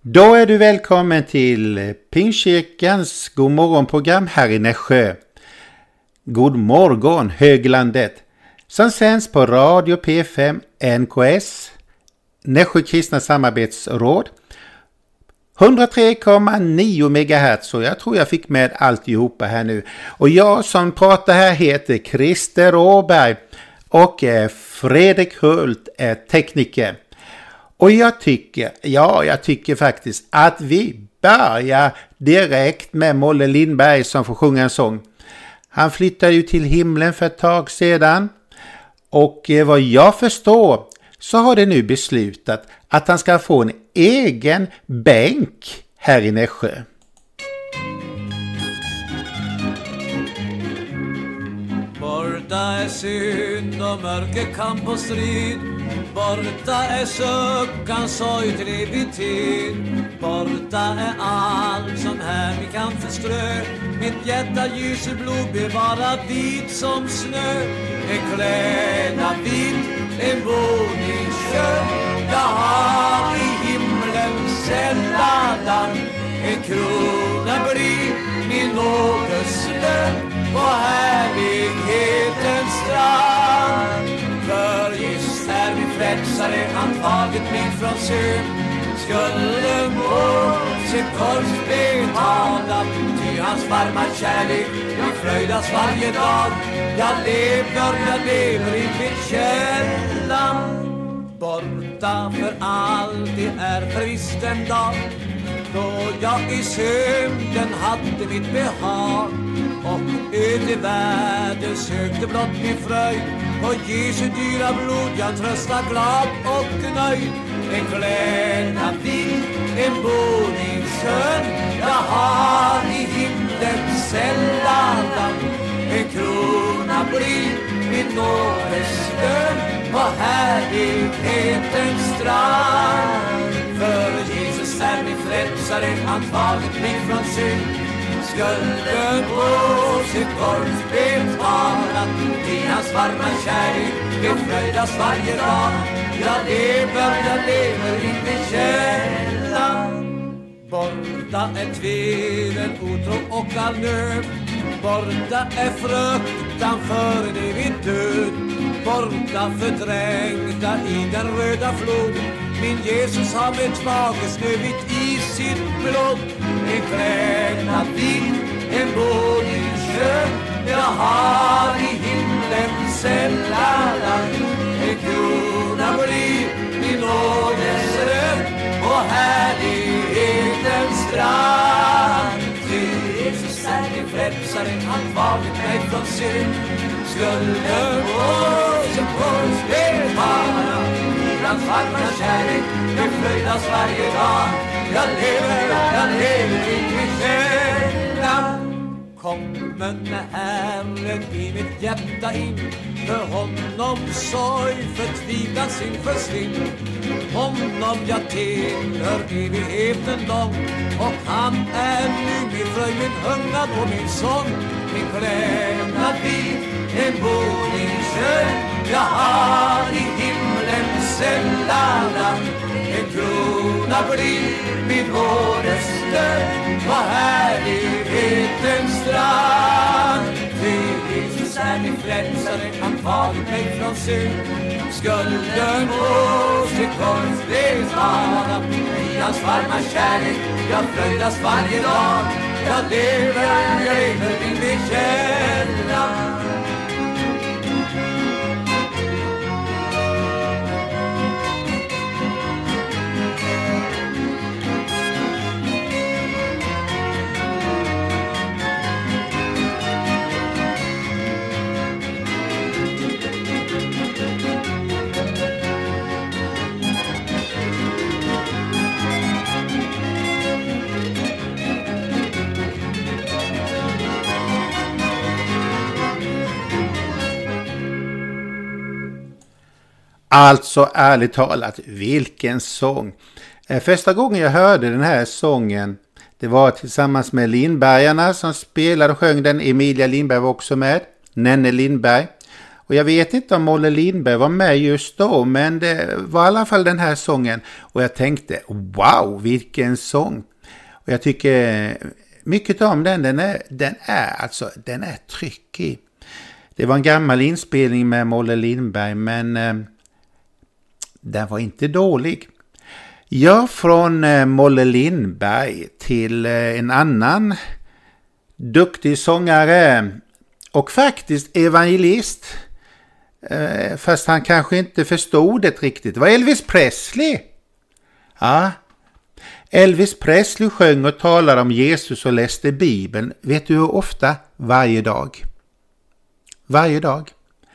Då är du välkommen till Pingstkyrkans godmorgonprogram här i Nässjö. God morgon Höglandet, som sänds på Radio P5 NKS, Nässjö kristna samarbetsråd, 103,9 MHz, och jag tror jag fick med alltihopa här nu. Och jag som pratar här heter Christer Åberg och Fredrik Hult är tekniker. Och jag tycker faktiskt att vi börjar direkt med Molle Lindberg som får sjunga en sång. Han flyttade ju till himlen för ett tag sedan, och vad jag förstår så har det nu beslutat att han ska få en egen bänk här i Nässjö. Borta är synd och mörker kamp och strid. Borta är sökan, sorg till evig tid. Borta är allt som här vi kan förströ. Mitt hjärta ljuser blod bevara vit som snö. En klädnad vit, en boning skön. Jag har i himlen sällan en krona blir min nådeslön på härlighetens strand. För just är min frälsare, han tagit mig från synd. Skulden på sitt kors betalat, ty hans varma kärlek vi fröjdas varje dag. Jag lever i mitt källan. Borta för alltid är förvisst en dag då jag i synden hade mitt behag, och ut i världen sökte blott min fröjd. På Jesu dyra blod jag tröstar glad och nöjd. En klädnad vit, en boning skön. Jag har i himlen sällan en krona blir min nådeslön på härlighetens strand. För Jesus är min frälsare, han tagit mig från synd. Skulden på sitt kors betalat, i hans varma kärlek befröjdas varje dag. Jag lever i min källan. Borta är tvivel, otro och all nöd. Borta är fruktan för en evig död. Borta fördränkta i den röda flod. Min Jesus har med smaken snövit i sitt blod. En klädnad vit, en boning skön. Jag har i himlen sällan en krona blir min nådeslön på härlighetens strand. Ty Jesus är min frälsare, han tagit mig från synd. Skulden på sin kors betalat, i hans varma kärlek befröjdas varje dag. Jag lever i min källan. Kommen Herren i mitt hjärta in, för honom sorg förtvivlan sin försvinn. Honom jag tillhör evigheten lång, och han är nu min fröjd, min hungrad och min sång. Min klädnad vit, en boning skön. Jag har i himlen sällan en krona blir min nådeslön på härlighetens strand. Ty Jesus är min frälsare, han tagit mig från synd. Skulden på sitt kors betalat, i hans varma kärlek jag fröjdas varje dag. Jag lever i min källan. Alltså ärligt talat, vilken sång. Första gången jag hörde den här sången, det var tillsammans med Lindbergarna som spelade och sjöng den. Emilia Lindberg var också med, Nenne Lindberg. Och jag vet inte om Molle Lindberg var med just då, men det var i alla fall den här sången. Och jag tänkte, wow, vilken sång! Och jag tycker mycket om den. Den är tryckig. Det var en gammal inspelning med Molle Lindberg, men den var inte dålig. Ja, från Molle Lindberg till en annan duktig sångare och faktiskt evangelist. Fast han kanske inte förstod det riktigt. Det var Elvis Presley. Ja, Elvis Presley sjöng och talade om Jesus och läste Bibeln. Vet du hur ofta? Varje dag. Varje dag.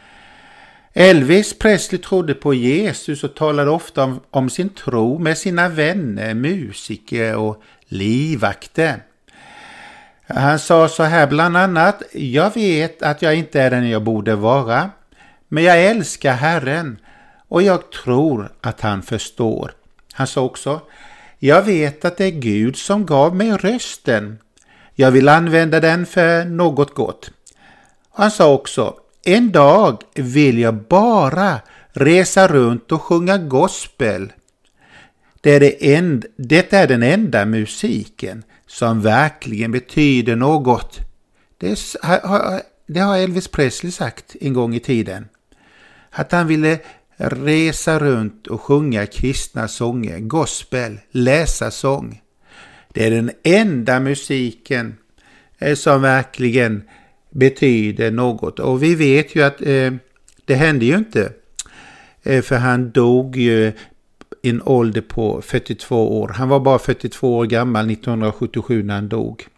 Elvis Presley trodde på Jesus och talade ofta om sin tro med sina vänner, musiker och livvakter. Han sa så här bland annat: jag vet att jag inte är den jag borde vara, men jag älskar Herren och jag tror att han förstår. Han sa också: jag vet att det är Gud som gav mig rösten. Jag vill använda den för något gott. Han sa också: en dag vill jag bara resa runt och sjunga gospel. Det är den enda musiken som verkligen betyder något. Det har Elvis Presley sagt en gång i tiden. Att han ville resa runt och sjunga kristna sånger, gospel, läsa sång. Det är den enda musiken som verkligen betyder något. Och vi vet ju att det hände ju inte. För han dog ju i en ålder på 42 år. Han var bara 42 år gammal 1977 när han dog.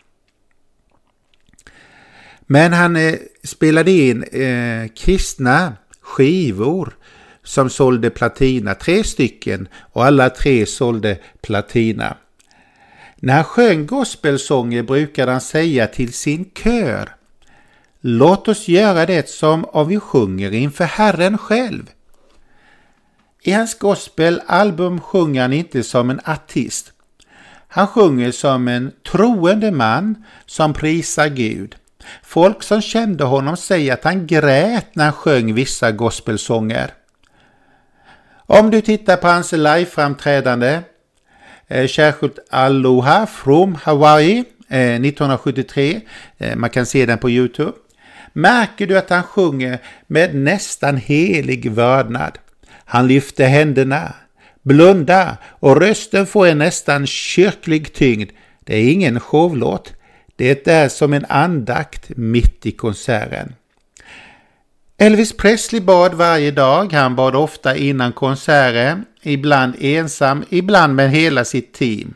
Men han spelade in kristna skivor som sålde platina. 3 stycken, och alla 3 sålde platina. När han sjöng gospelsånger brukade han säga till sin kör: låt oss göra det som om vi sjunger inför Herren själv. I hans gospelalbum sjunger han inte som en artist. Han sjunger som en troende man som prisar Gud. Folk som kände honom säger att han grät när han sjöng vissa gospelsånger. Om du tittar på hans live-framträdande, särskilt Aloha from Hawaii 1973, man kan se den på YouTube, märker du att han sjunger med nästan helig vördnad. Han lyfter händerna, blundar och rösten får en nästan kyrklig tyngd. Det är ingen showlåt, det är som en andakt mitt i konserten. Elvis Presley bad varje dag. Han bad ofta innan konserten, ibland ensam, ibland med hela sitt team.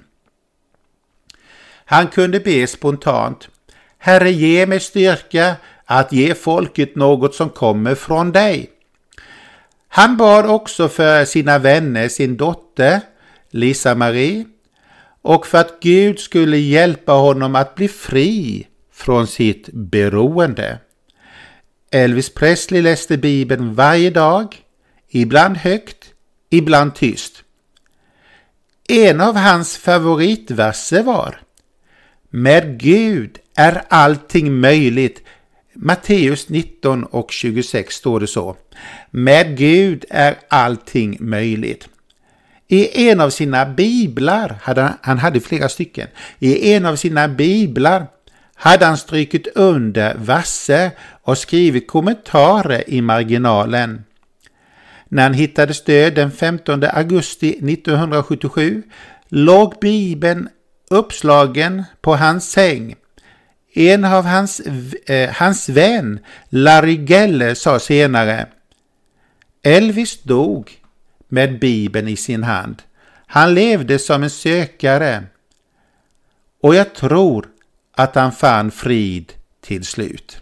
Han kunde be spontant: Herre, ge mig styrka att ge folket något som kommer från dig. Han bad också för sina vänner, sin dotter Lisa Marie, och för att Gud skulle hjälpa honom att bli fri från sitt beroende. Elvis Presley läste Bibeln varje dag, ibland högt, ibland tyst. En av hans favoritverser var: med Gud är allting möjligt. Matteus 19:26 står det så. Med Gud är allting möjligt. I en av sina biblar, han hade flera stycken, i en av sina biblar hade han strykit under verser och skrivit kommentarer i marginalen. När han hittade stöd den 15 augusti 1977 låg Bibeln uppslagen på hans säng. En av hans vän, Larry Geller, sa senare: Elvis dog med Bibeln i sin hand. Han levde som en sökare. Och jag tror att han fann frid till slut.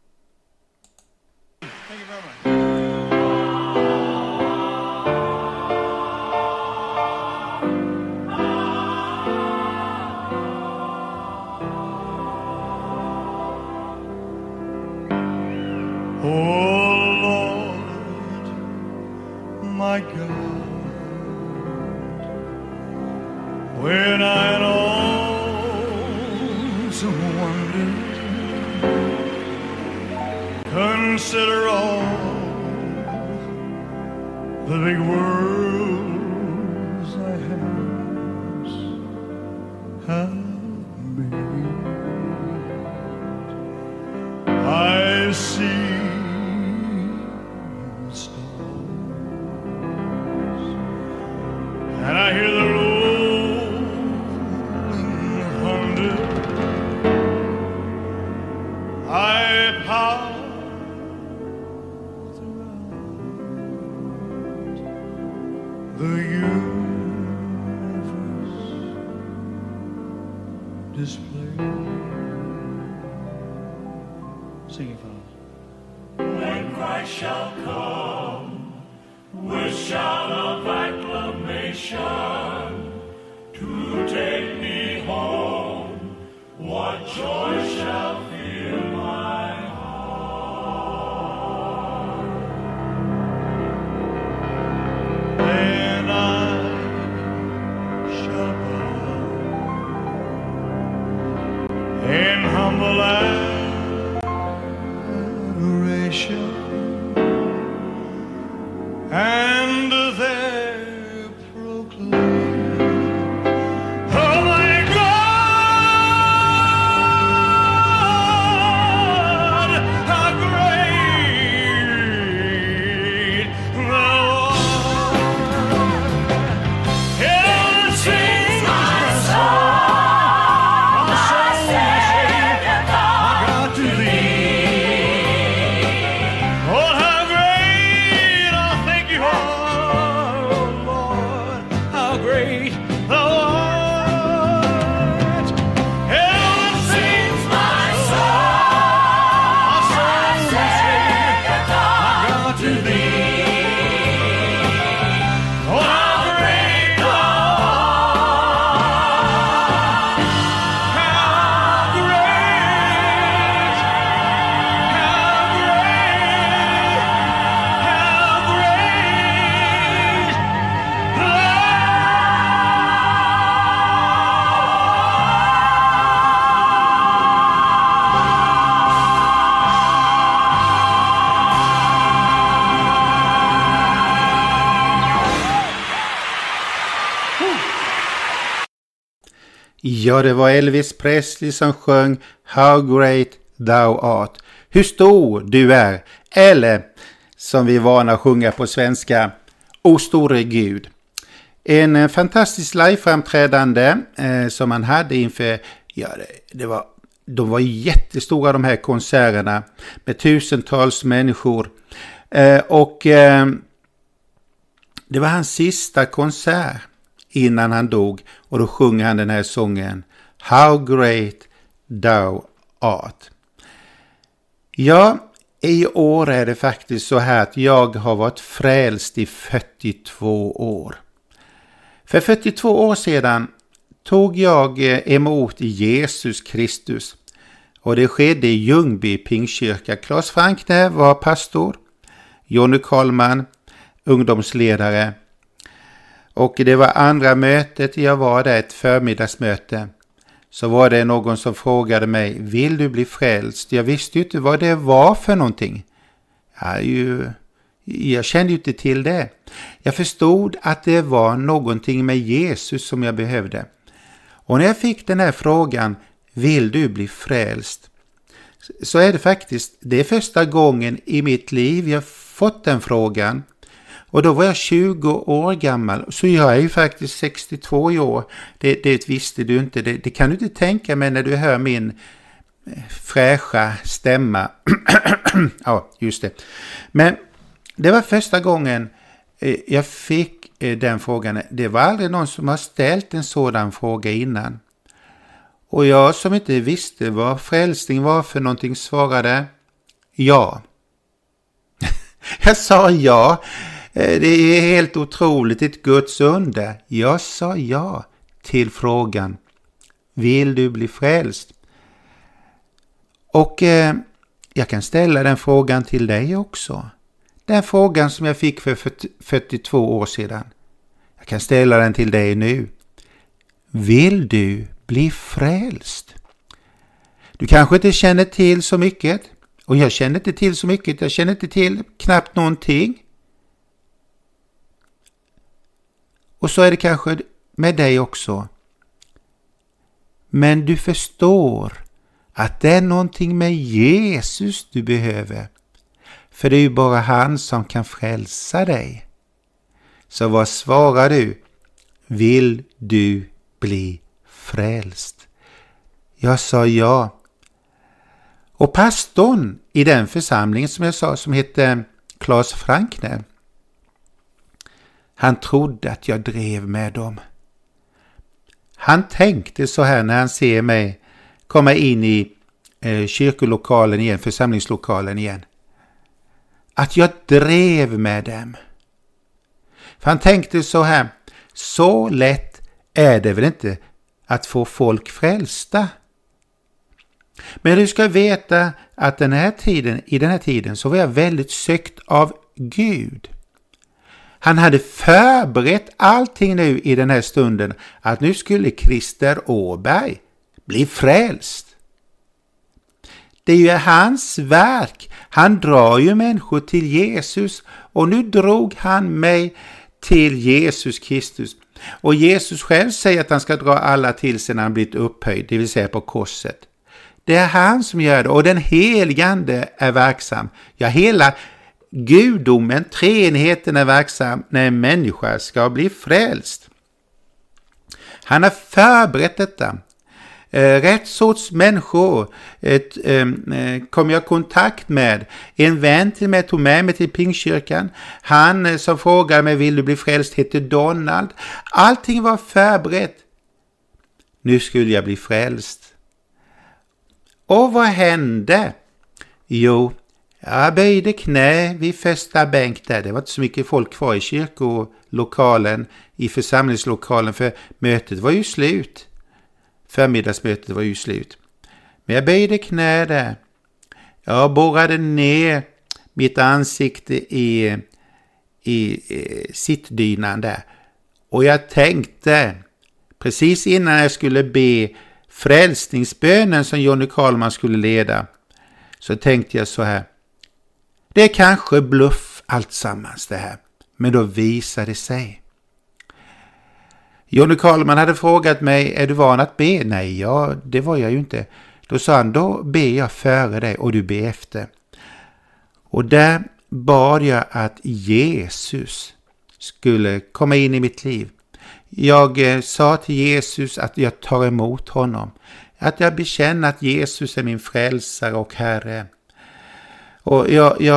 My God, when I awesome wonder consider all the big world's thy hands have made. I see the stars, and I hear the rolling thunder. I pass the universe display. Sing it, Father. When Christ shall come with shout of acclamation to take me home, what joy shall fill my heart. And I shall bow in humble adoration, and there proclaim, oh my God, how great thou art. Heaven sings my soul, my Savior God, to thee. Oh, how great, I thank you for, oh Lord, how great thou art. Heaven sings my soul, my Savior God, to thee. Oh, how great thou art. How great, Ja, det var Elvis Presley som sjöng How Great Thou Art. Hur stor du är. Eller, som vi är vana att sjunga på svenska, O store Gud. En fantastisk liveframträdande som man hade inför, de var jättestora de här konserterna med tusentals människor. Det var hans sista konsert innan han dog, och då sjöng han den här sången How Great Thou Art. Ja, i år är det faktiskt så här att jag har varit frälst i 42 år. För 42 år sedan tog jag emot Jesus Kristus, och det skedde i Ljungby Pingstkyrka. Claes Frank där var pastor, Jonny Karlman ungdomsledare. Och det var andra mötet, jag var där, ett förmiddagsmöte. Så var det någon som frågade mig, vill du bli frälst? Jag visste ju inte vad det var för någonting. Jag kände ju inte till det. Jag förstod att det var någonting med Jesus som jag behövde. Och när jag fick den här frågan, vill du bli frälst? Så är det faktiskt, det är första gången i mitt liv jag fått den frågan. Och då var jag 20 år gammal, så jag är ju faktiskt 62 år. Det visste du inte, det kan du inte tänka mig när du hör min fräscha stämma. Ja, just det. Men det var första gången jag fick den frågan. Det var aldrig någon som har ställt en sådan fråga innan. Och jag som inte visste vad frälsning var för någonting svarade ja. Jag sa ja. Det är helt otroligt, ett Guds under. Jag sa ja till frågan, vill du bli frälst? Och jag kan ställa den frågan till dig också. Den frågan som jag fick för 42 år sedan. Jag kan ställa den till dig nu. Vill du bli frälst? Du kanske inte känner till så mycket. Och jag känner inte till så mycket. Jag känner inte till knappt någonting. Och så är det kanske med dig också. Men du förstår att det är någonting med Jesus du behöver. För det är ju bara han som kan frälsa dig. Så vad svarar du? Vill du bli frälst? Jag sa ja. Och pastorn i den församlingen som jag sa, som heter Claes Frankner, han trodde att jag drev med dem. Han tänkte så här när han ser mig komma in i kyrkolokalen igen, församlingslokalen igen, att jag drev med dem. För han tänkte så här: så lätt är det väl inte att få folk frälsta. Men du ska veta att i den här tiden så var jag väldigt sökt av Gud. Han hade förberett allting nu i den här stunden, att nu skulle Christer Åberg bli frälst. Det är ju hans verk. Han drar ju människor till Jesus, och nu drog han mig till Jesus Kristus. Och Jesus själv säger att han ska dra alla till sig när han blivit upphöjd, det vill säga på korset. Det är han som gör det, och den helige Ande är verksam. Ja, hela gudomen, treenigheten är verksam när en människa ska bli frälst. Han har förberett detta. Rätt sorts människor kom jag i kontakt med. En vän till mig tog med mig till Pingstkyrkan. Han som frågade mig, vill du bli frälst, heter Donald. Allting var förberett. Nu skulle jag bli frälst. Och vad hände? Jo, jag böjde knä vid första bänk där. Det var inte så mycket folk kvar i kyrkolokalen, i församlingslokalen, för mötet var ju slut. Förmiddagsmötet var ju slut. Men jag böjde knä där. Jag borrade ner mitt ansikte i sittdynan där. Och jag tänkte, precis innan jag skulle be frälsningsbönen som Johnny Karlman skulle leda, så tänkte jag så här: det är kanske bluff alltsammans det här. Men då visade det sig. Johnny Karlman hade frågat mig, är du van att be? Nej, ja, det var jag ju inte. Då sa han, då ber jag före dig och du ber efter. Och där bad jag att Jesus skulle komma in i mitt liv. Jag sa till Jesus att jag tar emot honom. Att jag bekänner att Jesus är min frälsare och Herre. Och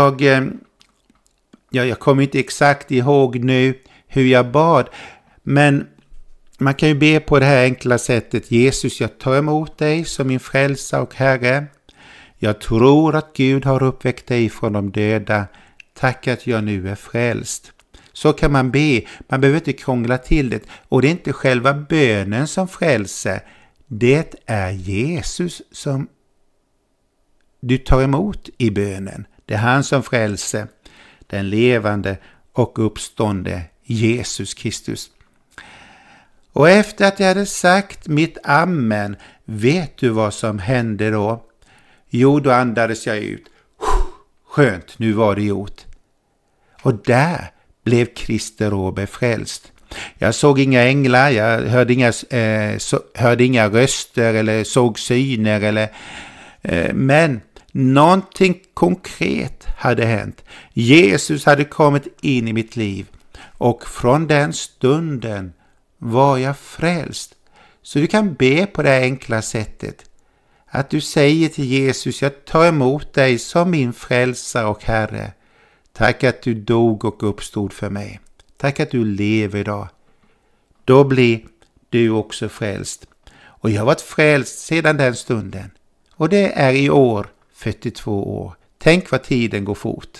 jag kommer inte exakt ihåg nu hur jag bad. Men man kan ju be på det här enkla sättet: Jesus, jag tar emot dig som min frälsare och Herre. Jag tror att Gud har uppväckt dig från de döda. Tack att jag nu är frälst. Så kan man be. Man behöver inte krångla till det. Och det är inte själva bönen som frälser. Det är Jesus som du tar emot i bönen. Det är han som frälser. Den levande och uppstående Jesus Kristus. Och efter att jag hade sagt mitt amen, vet du vad som hände då? Jo, då andades jag ut. Skönt, nu var det gjort. Och där blev Christer Åberg frälst. Jag såg inga änglar, jag hörde inga röster eller såg syner. Men någonting konkret hade hänt. Jesus hade kommit in i mitt liv. Och från den stunden var jag frälst. Så du kan be på det enkla sättet. Att du säger till Jesus, jag tar emot dig som min frälsare och Herre. Tack att du dog och uppstod för mig. Tack att du lever idag. Då blir du också frälst. Och jag har varit frälst sedan den stunden. Och det är i år 42 år. Tänk vad tiden går fort.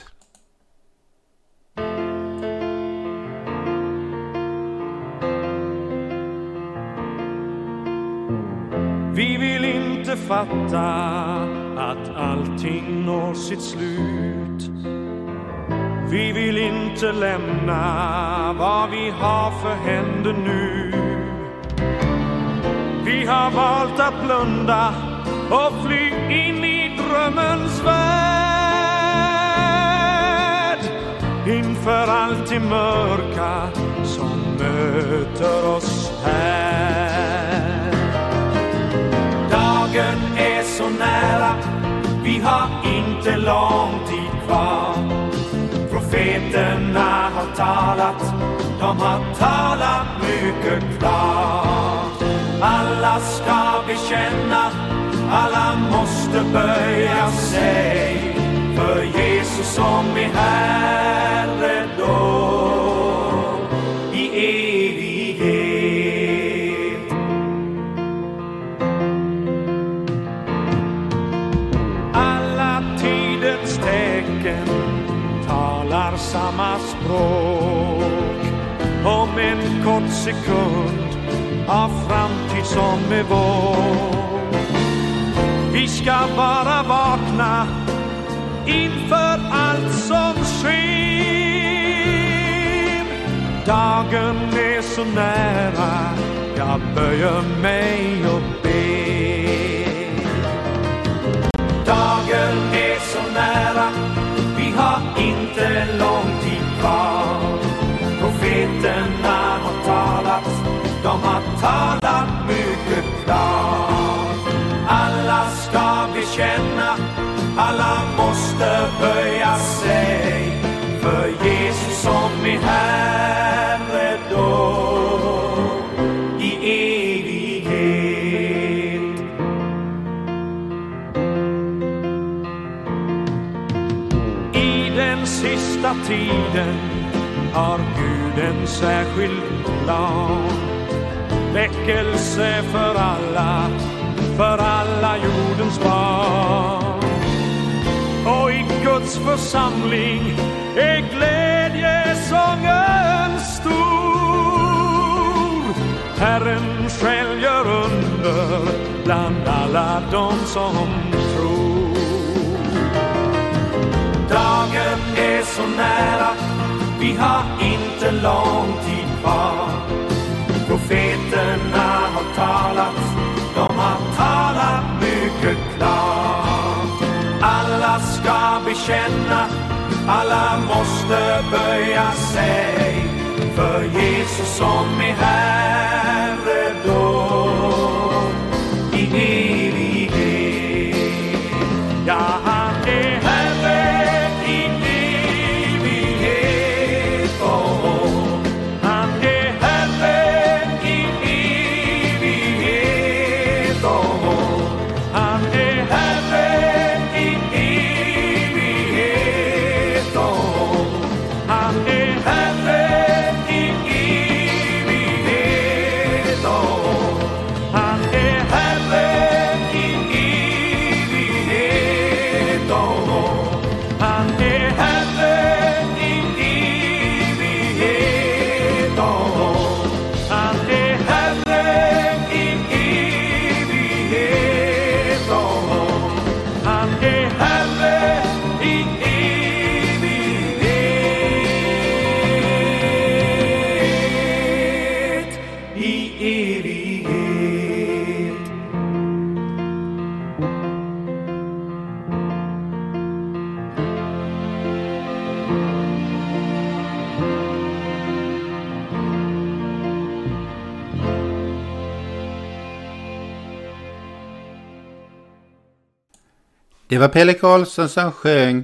Vi vill inte fatta att allting når sitt slut. Vi vill inte lämna vad vi har för händer nu. Vi har valt att blunda och fly in i drömmens värld. Inför allt det mörka som möter möter oss här. Dagen är så nära, vi har inte lång tid kvar. Profeterna har talat, de har talat mycket klart. Alla ska bekänna, alla måste böja sig för Jesus som är Herre då i evighet. Alla tidens tecken talar samma språk. Om en kort sekund av framtid som är vår. Vi ska bara vakna inför allt som sker. Dagen är så nära, jag böjer mig och ber. Dagen är så nära, vi har inte lång tid kvar. Profeterna har talat, de har talat mycket klart. Alla ska bekänna, alla måste böja sig för Jesus som är Herre då i evighet. I den sista tiden har Gud en särskild plan. Väckelse för alla jordens barn. Och i Guds församling är glädjesången stor. Herren själv gör under bland alla de som tror. Dagen är så nära, vi har inte lång tid kvar. Profeterna har talat, de har talat mycket klart. Alla ska bekänna, alla måste böja sig för Jesus som är Herre då i evighet. Ja, han är Herre i evighet. Oh, han är Herre i evighet. Oh, han är Herre i evighet. Oh, han är Herre i evighet. Oh, han är Herre i evighet. Oh, han är Herre i evighet. Oh, han är Herre i evighet. Oh, han är Herre i evighet. I evighet. Det var Pelle Karlsson som sjöng.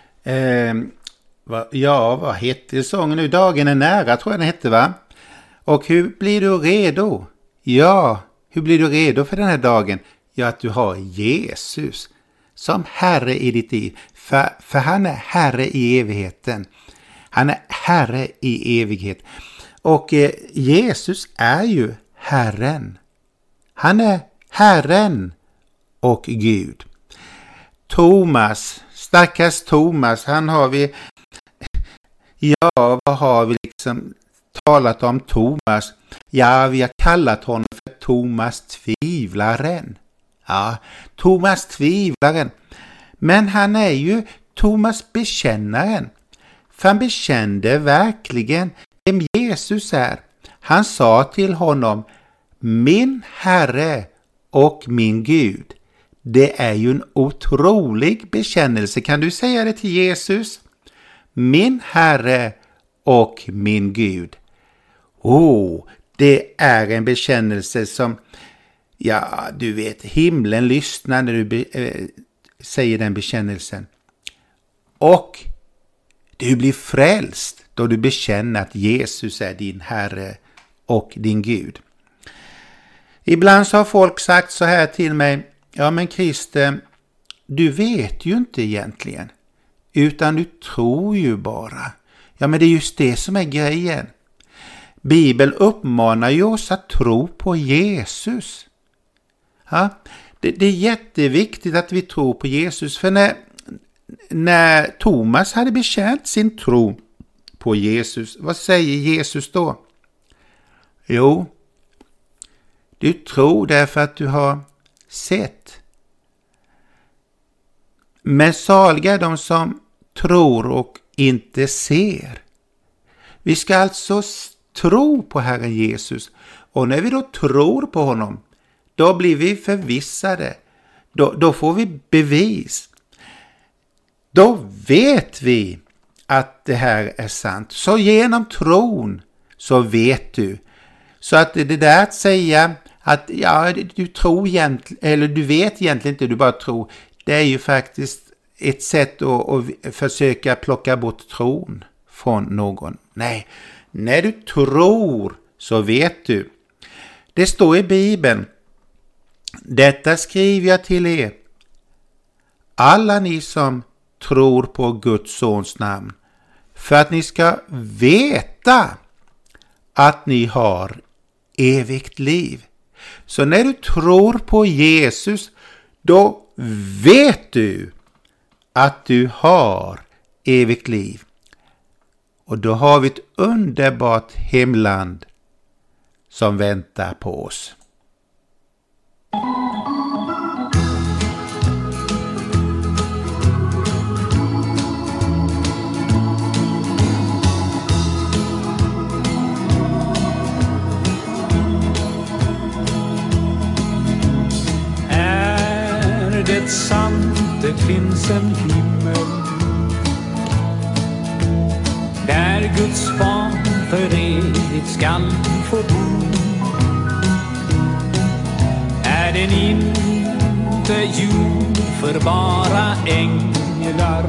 Vad hette sången nu? Dagen är nära, tror jag den hette, va? Och hur blir du redo? Ja, hur blir du redo för den här dagen? Ja, att du har Jesus som Herre i ditt liv. För han är Herre i evigheten. Han är Herre i evighet. Och Jesus är ju Herren. Han är Herren och Gud. Thomas, stackars Thomas, han har vi... Ja, vad har vi liksom talat om Thomas? Ja, vi har kallat honom för Thomas tvivlaren. Ja, Thomas tvivlaren. Men han är ju Thomas bekännaren. För han bekände verkligen vem Jesus är. Han sa till honom: min Herre och min Gud. Det är ju en otrolig bekännelse. Kan du säga det till Jesus? Min Herre och min Gud. Det är en bekännelse som, ja, du vet, himlen lyssnar när du säger den bekännelsen. Och du blir frälst då du bekänner att Jesus är din Herre och din Gud. Ibland så har folk sagt så här till mig: ja men Christer, du vet ju inte egentligen, utan du tror ju bara. Ja, men det är just det som är grejen. Bibeln uppmanar ju oss att tro på Jesus. Ja, det är jätteviktigt att vi tror på Jesus. För när Thomas hade bekänt sin tro på Jesus, vad säger Jesus då? Jo, du tror därför att du har sett. Men saliga är de som tror och inte ser. Vi ska alltså tro på Herren Jesus. Och när vi då tror på honom, då blir vi förvissade. Då får vi bevis. Då vet vi att det här är sant. Så genom tron så vet du. Så att det där att säga att ja, du tror egentligen, eller du vet egentligen inte, du bara tror. Det är ju faktiskt ett sätt att försöka plocka bort tron från någon. Nej, när du tror så vet du. Det står i Bibeln: detta skriver jag till er, alla ni som tror på Guds sons namn, för att ni ska veta att ni har evigt liv. Så när du tror på Jesus, då vet du att du har evigt liv. Och då har vi ett underbart himland som väntar på oss. Är det sant det finns en himmel där Guds barn för evigt skall få bo? Är den inte jord för bara änglar?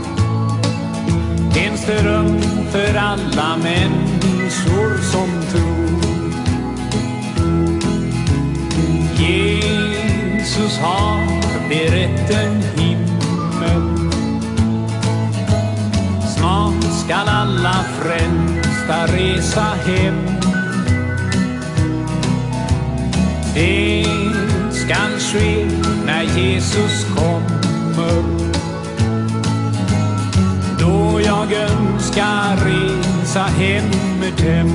Finns det rum för alla människor som tror? Jesus har berett en himmel. Snart skall alla frälsta resa hem. Det skall ske när Jesus kommer. Då jag önskar resa hem med dem.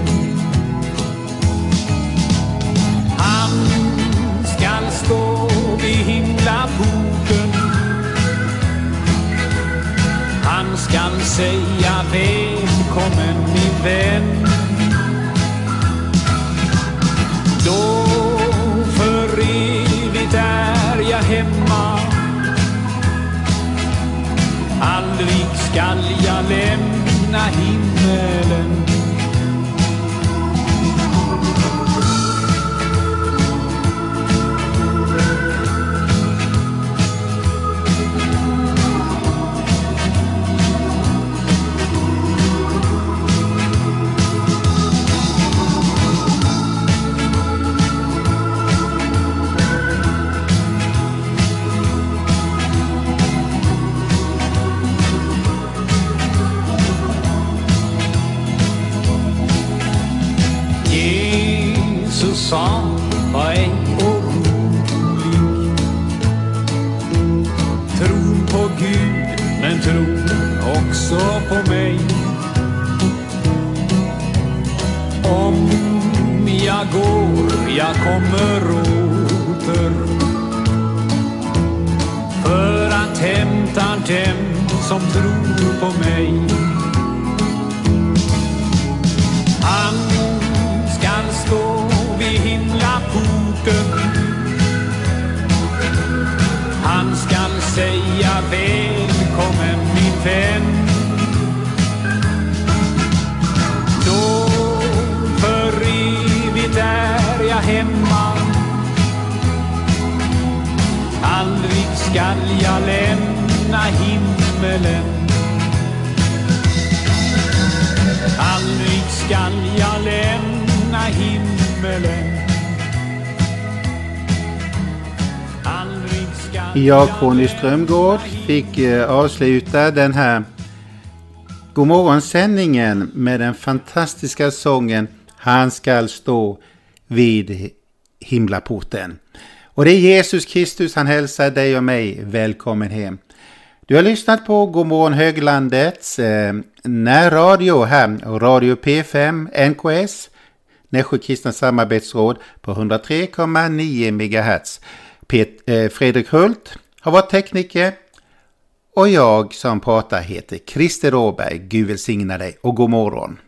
Han skall stå vid himlaporten. Han skall säga välkommen min vän. Då för evigt är jag hemma. Aldrig skall jag lämna himmelen. Sa var ej orolig. Tro på Gud, men tro också på mig. Om jag går, jag kommer åter för att hämta dem som tror på mig. Han skall stå vid himlaporten. Han skall säga välkommen min vän. Då för hemma. Aldrig skall jag lämna himmelen. Aldrig skall jag lämna himmelen. Aldrig skall Jag, Conny Strömgård, fick avsluta den här Godmorgonsändningen med den fantastiska sången Han skall stå vid himlaporten. Och det är Jesus Kristus, han hälsar dig och mig välkommen hem. Du har lyssnat på Godmorgon Höglandets närradio här, Radio P5 NKS, Nässjö Kristna Samarbetsråd på 103,9 MHz. Fredrik Hult har varit tekniker och jag som pratar heter Christer Åberg. Gud välsigna dig och god morgon.